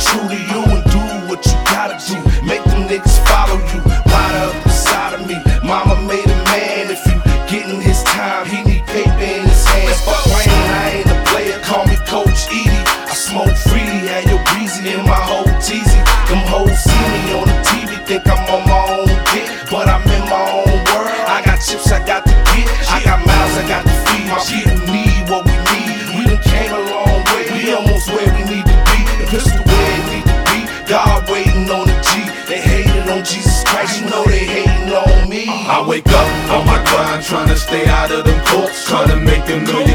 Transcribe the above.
true to you and do what you gotta do. Make them niggas follow you. Ride up beside of me. Mama made a man. If you getting his time, he need paper in his hands. Fuck rain, I ain't a player. Call me Coach Edie. I smoke freely, had your breezy in my whole teasy. Them hoes see me on the TV, think I'm on my own dick, but I'm in my own world. I got chips, I got to get. I got mouths, I got to feed. My people need what we need. We done came a long way. We almost where we need to be. The pistol where it need to be. God waiting on the G. They hating on Jesus Christ. You know they hating on me. I wake up on my grind, trying to stay out of them courts, trying to make them know